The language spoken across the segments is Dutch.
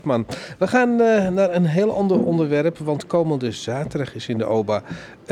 Man, we gaan naar een heel ander onderwerp, want komende zaterdag is in de OBA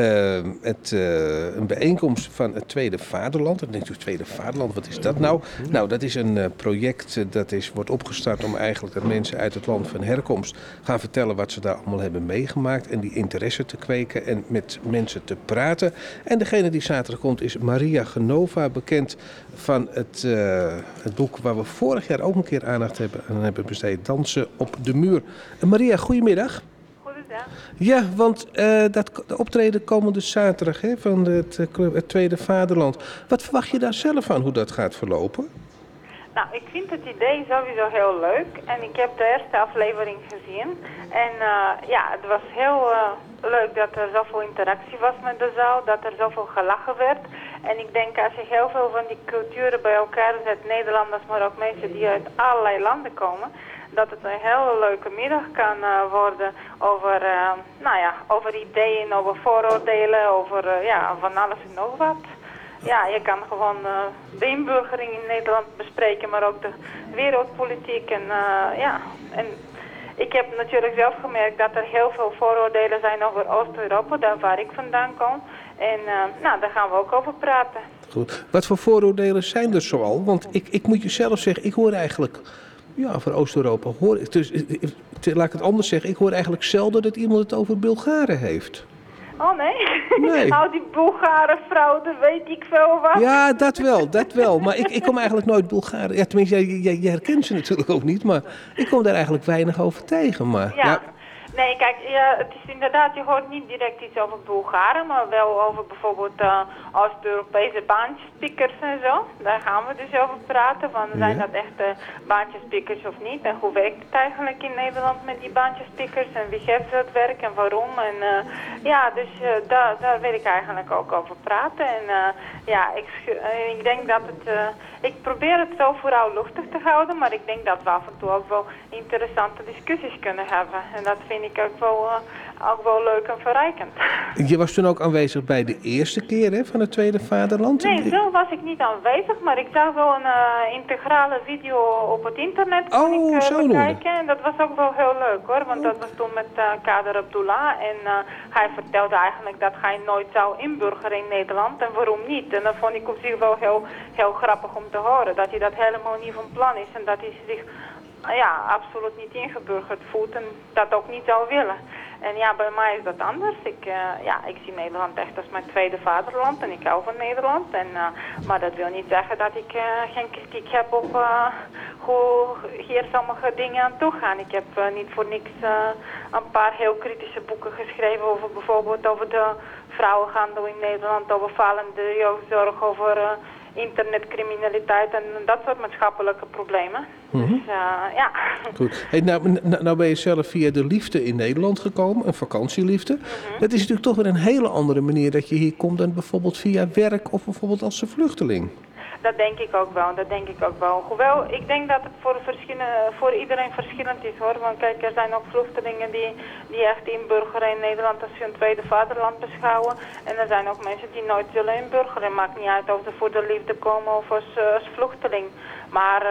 een bijeenkomst van het Tweede Vaderland. Dan denkt u, Tweede Vaderland, wat is dat nou? Nou, dat is een project dat wordt opgestart om eigenlijk dat mensen uit het land van herkomst gaan vertellen wat ze daar allemaal hebben meegemaakt en die interesse te kweken en met mensen te praten. En degene die zaterdag komt is Maria Genova, bekend van het boek waar we vorig jaar ook een keer aandacht aan hebben besteed, Dansen op de Muur. Maria, goedemiddag. Goedendag. Ja, want dat optreden komende zaterdag van het Tweede Vaderland. Wat verwacht je daar zelf van, hoe dat gaat verlopen? Nou, ik vind het idee sowieso heel leuk. En ik heb de eerste aflevering gezien. En het was heel leuk dat er zoveel interactie was met de zaal. Dat er zoveel gelachen werd. En ik denk als je heel veel van die culturen bij elkaar zet, Nederlanders, maar ook mensen die uit allerlei landen komen, dat het een hele leuke middag kan worden over ideeën, over vooroordelen, over van alles en nog wat. Ja, je kan gewoon de inburgering in Nederland bespreken, maar ook de wereldpolitiek. En ik heb natuurlijk zelf gemerkt dat er heel veel vooroordelen zijn over Oost-Europa, daar waar ik vandaan kom. En daar gaan we ook over praten. Goed. Wat voor vooroordelen zijn er zoal? Want ik moet je zelf zeggen, ik hoor eigenlijk, voor Oost-Europa, laat ik het anders zeggen, ik hoor eigenlijk zelden dat iemand het over Bulgaren heeft. Oh nee? Nee. Nou, die Bulgare fraude, weet ik veel wat. Ja, dat wel. Maar ik kom eigenlijk nooit Bulgaren. Ja, tenminste, jij herkent ze natuurlijk ook niet, maar ik kom daar eigenlijk weinig over tegen. Maar, ja. Nee, kijk, het is inderdaad, je hoort niet direct iets over Bulgaren, maar wel over bijvoorbeeld Oost-Europese baantjespikkers en zo. Daar gaan we dus over praten, van zijn dat echte baantjespikkers of niet? En hoe werkt het eigenlijk in Nederland met die baantjespikkers en wie geeft dat werk en waarom? En daar wil ik eigenlijk ook over praten. En ik denk dat ik probeer het zo vooral luchtig te houden, maar ik denk dat we af en toe ook wel interessante discussies kunnen hebben. En dat vind ik ook wel leuk en verrijkend. Je was toen ook aanwezig bij de eerste keer van het Tweede Vaderland? Nee, zo was ik niet aanwezig, maar ik zag wel een integrale video op het internet bekijken. En dat was ook wel heel leuk hoor, want dat was toen met Kader Abdullah. En hij vertelde eigenlijk dat hij nooit zou inburgeren in Nederland en waarom niet. En dat vond ik op zich wel heel, heel grappig om te horen, dat hij dat helemaal niet van plan is en dat hij zich absoluut niet ingeburgerd voelt en dat ook niet zou willen. En ja, bij mij is dat anders. Ik zie Nederland echt als mijn tweede vaderland en ik hou van Nederland. Maar dat wil niet zeggen dat ik geen kritiek heb op hoe hier sommige dingen aan toe gaan. Ik heb niet voor niks een paar heel kritische boeken geschreven over bijvoorbeeld over de vrouwenhandel in Nederland, over falende jeugdzorg, over internetcriminaliteit en dat soort maatschappelijke problemen. Dus Goed. Hey, nou ben je zelf via de liefde in Nederland gekomen, een vakantieliefde. Dat is natuurlijk toch weer een hele andere manier dat je hier komt dan bijvoorbeeld via werk of bijvoorbeeld als vluchteling. Dat denk ik ook wel, Hoewel, ik denk dat het voor iedereen verschillend is hoor. Want kijk, er zijn ook vluchtelingen die echt inburgeren in Nederland als ze een tweede vaderland beschouwen. En er zijn ook mensen die nooit zullen inburgeren. Het maakt niet uit of ze voor de liefde komen of als vluchteling. Maar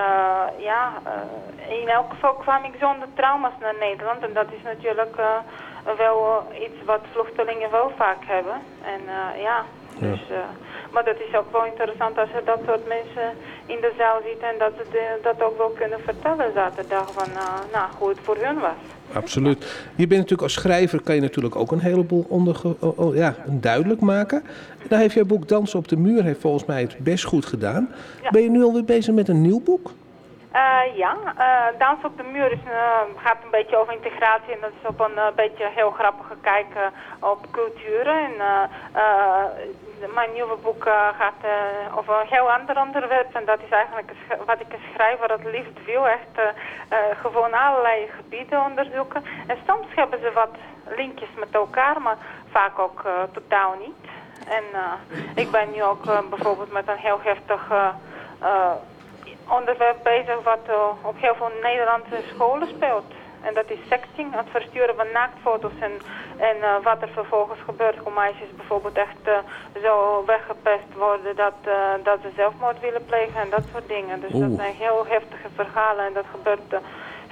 in elk geval kwam ik zonder trauma's naar Nederland. En dat is natuurlijk wel iets wat vluchtelingen wel vaak hebben. En maar dat is ook wel interessant als je dat soort mensen in de zaal ziet en dat ze dat ook wel kunnen vertellen zaterdag van hoe het voor hun was. Absoluut. Je bent natuurlijk als schrijver, kan je natuurlijk ook een heleboel duidelijk maken. Nou heeft jouw boek Dansen op de Muur heeft volgens mij het best goed gedaan. Ja. Ben je nu alweer bezig met een nieuw boek? Dansen op de Muur gaat een beetje over integratie en dat is op een beetje heel grappige kijk op culturen. En mijn nieuwe boek gaat over een heel ander onderwerp en dat is eigenlijk wat ik als schrijver het liefst wil. Echt gewoon allerlei gebieden onderzoeken. En soms hebben ze wat linkjes met elkaar, maar vaak ook totaal niet. En ik ben nu ook bijvoorbeeld met een heel heftig onderwerp bezig wat op heel veel Nederlandse scholen speelt. En dat is sexting, het versturen van naaktfoto's en wat er vervolgens gebeurt. Hoe meisjes bijvoorbeeld echt zo weggepest worden dat ze zelfmoord willen plegen en dat soort dingen. Dus dat zijn heel heftige verhalen en dat gebeurt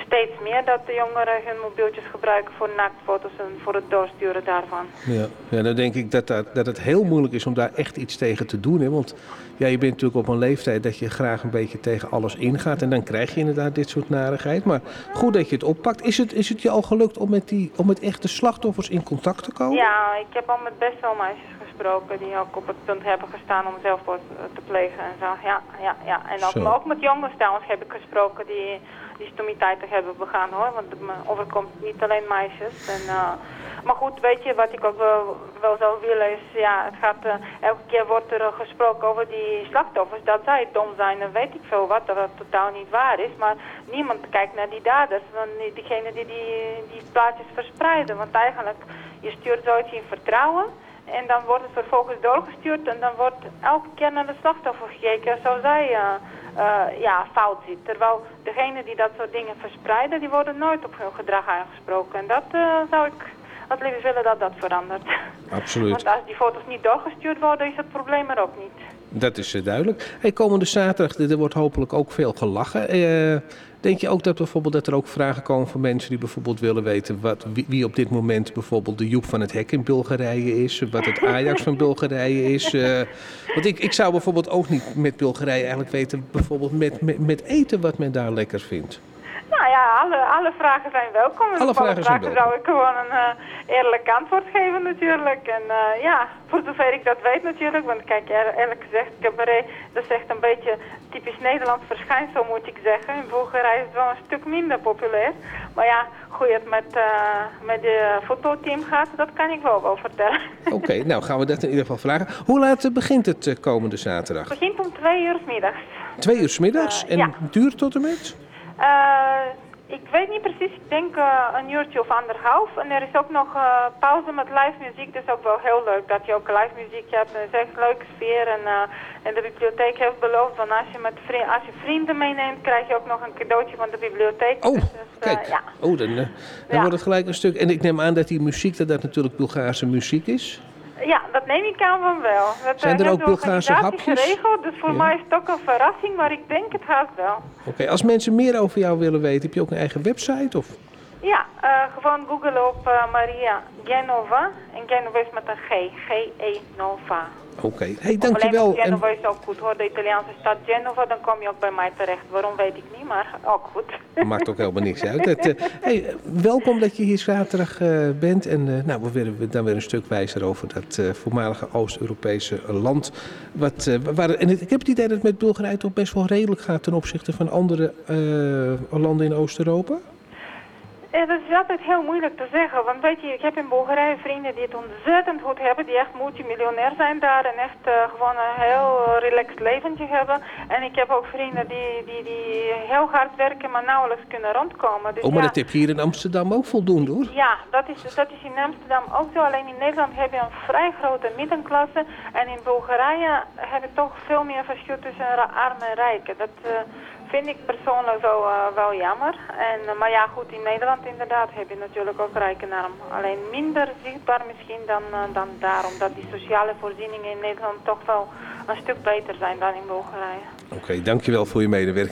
steeds meer dat de jongeren hun mobieltjes gebruiken voor naaktfoto's en voor het doorsturen daarvan. Ja, dan denk ik dat het heel moeilijk is om daar echt iets tegen te doen. Hè? Want ja, je bent natuurlijk op een leeftijd dat je graag een beetje tegen alles ingaat. En dan krijg je inderdaad dit soort narigheid. Maar goed dat je het oppakt. Is het je al gelukt om met echte slachtoffers in contact te komen? Ja, ik heb al met best wel meisjes gesproken die ook op het punt hebben gestaan om zelfmoord te plegen en zo. Ja. En ook met jongens trouwens heb ik gesproken die stommiteiten hebben begaan hoor. Want het overkomt niet alleen meisjes. Maar goed, weet je, wat ik ook wel zou willen is, ja, het gaat, elke keer wordt er gesproken over die slachtoffers, dat zij dom zijn en weet ik veel wat, dat het totaal niet waar is. Maar niemand kijkt naar die daders, diegenen die plaatjes verspreiden. Want eigenlijk, je stuurt zoiets in vertrouwen en dan wordt het vervolgens doorgestuurd en dan wordt elke keer naar de slachtoffer gekeken zoals zij fout zit. Terwijl degenen die dat soort dingen verspreiden, die worden nooit op hun gedrag aangesproken. En dat zou ik het liefst willen dat dat verandert. Absoluut. Want als die foto's niet doorgestuurd worden, is het probleem er ook niet. Dat is duidelijk. Hey, komende zaterdag, er wordt hopelijk ook veel gelachen. Denk je ook dat er ook vragen komen van mensen die bijvoorbeeld willen weten wie op dit moment bijvoorbeeld de Joep van het Hek in Bulgarije is, wat het Ajax van Bulgarije is? Want ik zou bijvoorbeeld ook niet met Bulgarije eigenlijk weten, bijvoorbeeld met eten wat men daar lekker vindt. Nou ja, alle vragen zijn welkom. Alle vragen zijn welkom. Zou ik gewoon een eerlijk antwoord geven natuurlijk. En voor zover ik dat weet natuurlijk. Want kijk, eerlijk gezegd, cabaret, dat is echt een beetje typisch Nederlands verschijnsel moet ik zeggen. In Bulgarije is het wel een stuk minder populair. Maar ja, hoe het met de fototeam gaat, dat kan ik wel vertellen. Oké, nou gaan we dat in ieder geval vragen. Hoe laat begint het komende zaterdag? Het begint om 2 uur 's middags. 2 uur 's middags? En duurt tot en met? Ik weet niet precies, ik denk een uurtje of anderhalf. En er is ook nog pauze met live muziek, dat is ook wel heel leuk dat je ook live muziek hebt. En het is echt een leuke sfeer en de bibliotheek heeft beloofd, van als je vrienden meeneemt, krijg je ook nog een cadeautje van de bibliotheek. Oh, dus, kijk. Dan wordt het gelijk een stuk. En ik neem aan dat die muziek, dat natuurlijk Bulgaarse muziek is? Ja, dat neem ik aan van wel. Zijn er ook Bulgaarse hapjes? Geregeld, dus voor mij is het ook een verrassing, maar ik denk het haast wel. Oké, als mensen meer over jou willen weten, heb je ook een eigen website? Of? Ja, gewoon googlen op Maria Genova. En Genova is met een G. G-E-Nova. Oké, hey, dankjewel. Genova is ook goed hoor, de Italiaanse stad Genova, dan kom je ook bij mij terecht. Waarom weet ik niet, maar ook goed. Maakt ook helemaal niks uit. Welkom dat je hier zaterdag bent. En we werden dan weer een stuk wijzer over dat voormalige Oost-Europese land. En ik heb het idee dat het met Bulgarije toch best wel redelijk gaat ten opzichte van andere landen in Oost-Europa. Dat is altijd heel moeilijk te zeggen, want weet je, ik heb in Bulgarije vrienden die het ontzettend goed hebben, die echt multimiljonair zijn daar en echt gewoon een heel relaxed leventje hebben. En ik heb ook vrienden die heel hard werken, maar nauwelijks kunnen rondkomen. Dus maar dat heb je hier in Amsterdam ook voldoende hoor. Ja, dat is in Amsterdam ook zo, alleen in Nederland heb je een vrij grote middenklasse en in Bulgarije heb je toch veel meer verschil tussen arm en rijken. Dat vind ik persoonlijk wel jammer. Maar ja, goed, in Nederland inderdaad heb je natuurlijk ook rijk en arm. Alleen minder zichtbaar misschien dan daar, omdat die sociale voorzieningen in Nederland toch wel een stuk beter zijn dan in Bulgarije. Oké, dankjewel voor je medewerking.